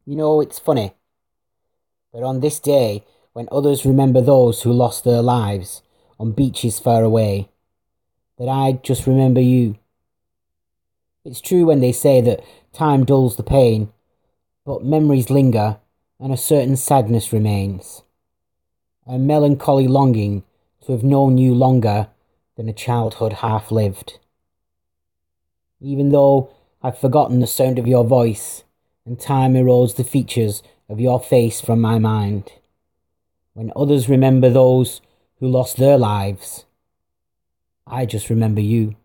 You know, it's funny, but on this day, when others remember those who lost their lives on beaches far away, that I just remember you. It's true when they say that time dulls the pain, but memories linger and a certain sadness remains. A melancholy longing to have known you longer than a childhood half lived. Even though I've forgotten the sound of your voice, and time erodes the features of your face from my mind. When others remember those who lost their lives, I just remember you.